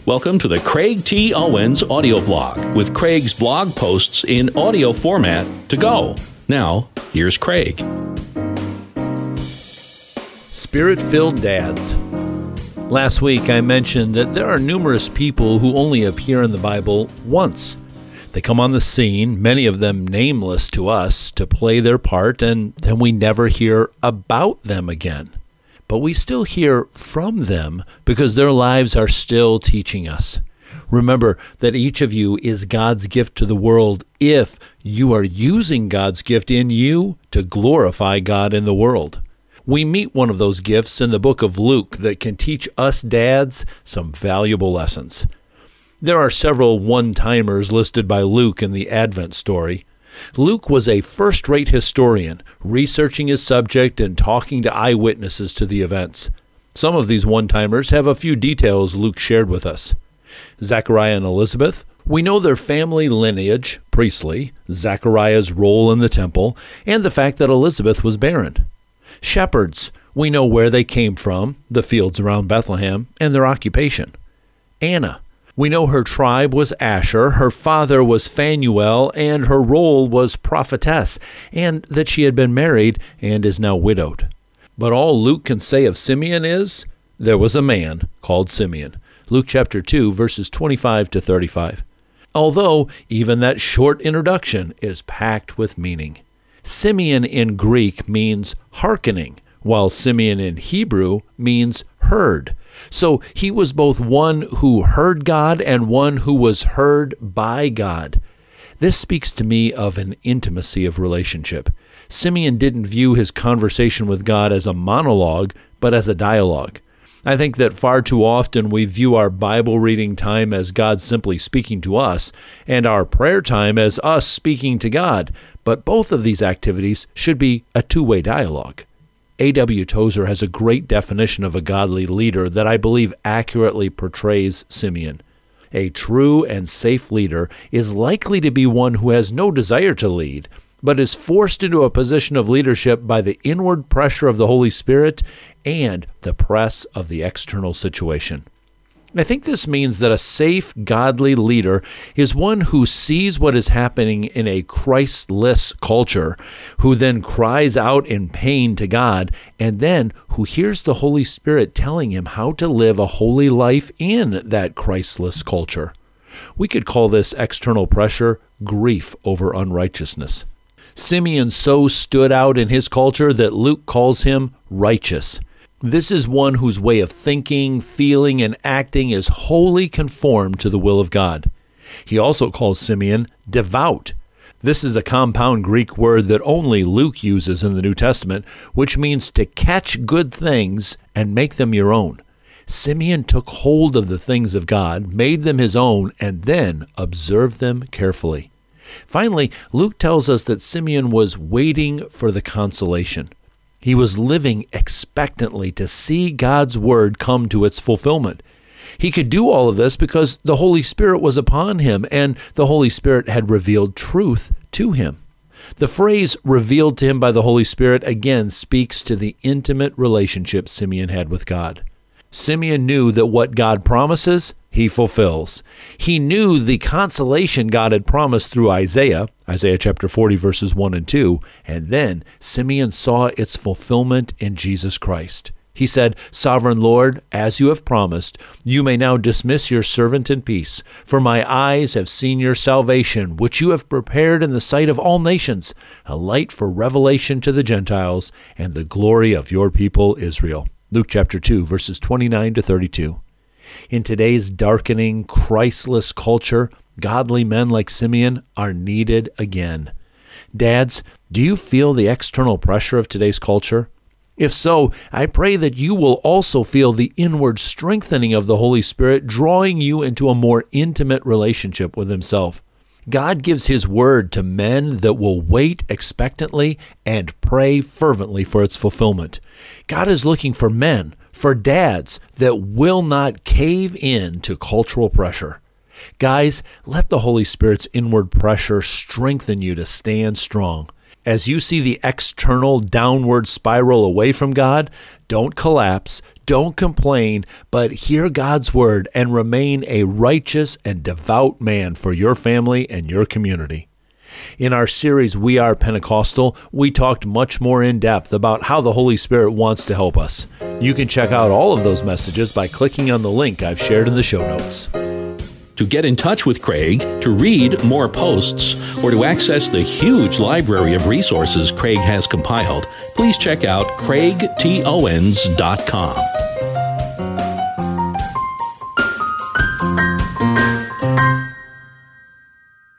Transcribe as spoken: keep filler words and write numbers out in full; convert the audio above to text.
Welcome to the Craig T. Owens audio blog with Craig's blog posts in audio format to go. Now, here's Craig. Spirit-filled dads. Last week I mentioned that there are numerous people who only appear in the Bible once. They come on the scene, many of them nameless to us, to play their part, and then we never hear about them again. But we still hear from them because their lives are still teaching us. Remember that each of you is God's gift to the world if you are using God's gift in you to glorify God in the world. We meet one of those gifts in the book of Luke that can teach us dads some valuable lessons. There are several one-timers listed by Luke in the Advent story. Luke was a first-rate historian, researching his subject and talking to eyewitnesses to the events. Some of these one-timers have a few details Luke shared with us. Zechariah and Elizabeth, we know their family lineage, priestly, Zechariah's role in the temple, and the fact that Elizabeth was barren. Shepherds, we know where they came from, the fields around Bethlehem, and their occupation. Anna, we know her tribe was Asher, her father was Phanuel, and her role was prophetess, and that she had been married and is now widowed. But all Luke can say of Simeon is, there was a man called Simeon. Luke chapter two, verses twenty-five to thirty-five. Although even that short introduction is packed with meaning. Simeon in Greek means hearkening, while Simeon in Hebrew means heard. So he was both one who heard God and one who was heard by God. This speaks to me of an intimacy of relationship. Simeon didn't view his conversation with God as a monologue, but as a dialogue. I think that far too often we view our Bible reading time as God simply speaking to us, and our prayer time as us speaking to God, but both of these activities should be a two-way dialogue. A W Tozer has a great definition of a godly leader that I believe accurately portrays Simeon. A true and safe leader is likely to be one who has no desire to lead, but is forced into a position of leadership by the inward pressure of the Holy Spirit and the press of the external situation. I think this means that a safe, godly leader is one who sees what is happening in a Christless culture, who then cries out in pain to God, and then who hears the Holy Spirit telling him how to live a holy life in that Christless culture. We could call this external pressure grief over unrighteousness. Simeon so stood out in his culture that Luke calls him righteous. This is one whose way of thinking, feeling, and acting is wholly conformed to the will of God. He also calls Simeon devout. This is a compound Greek word that only Luke uses in the New Testament, which means to catch good things and make them your own. Simeon took hold of the things of God, made them his own, and then observed them carefully. Finally, Luke tells us that Simeon was waiting for the consolation. He was living expectantly to see God's word come to its fulfillment. He could do all of this because the Holy Spirit was upon him, and the Holy Spirit had revealed truth to him. The phrase revealed to him by the Holy Spirit again speaks to the intimate relationship Simeon had with God. Simeon knew that what God promises, he fulfills. He knew the consolation God had promised through Isaiah, Isaiah chapter forty, verses one and two, and then Simeon saw its fulfillment in Jesus Christ. He said, "Sovereign Lord, as you have promised, you may now dismiss your servant in peace, for my eyes have seen your salvation, which you have prepared in the sight of all nations, a light for revelation to the Gentiles, and the glory of your people Israel." Luke chapter two, verses twenty-nine to thirty-two. In today's darkening, Christless culture, godly men like Simeon are needed again. Dads, do you feel the external pressure of today's culture? If so, I pray that you will also feel the inward strengthening of the Holy Spirit, drawing you into a more intimate relationship with Himself. God gives His word to men that will wait expectantly and pray fervently for its fulfillment. God is looking for men, for dads, that will not cave in to cultural pressure. Guys, let the Holy Spirit's inward pressure strengthen you to stand strong. As you see the external downward spiral away from God, don't collapse, don't complain, but hear God's word and remain a righteous and devout man for your family and your community. In our series, We Are Pentecostal, we talked much more in depth about how the Holy Spirit wants to help us. You can check out all of those messages by clicking on the link I've shared in the show notes. To get in touch with Craig, to read more posts, or to access the huge library of resources Craig has compiled, please check out craig t owens dot com.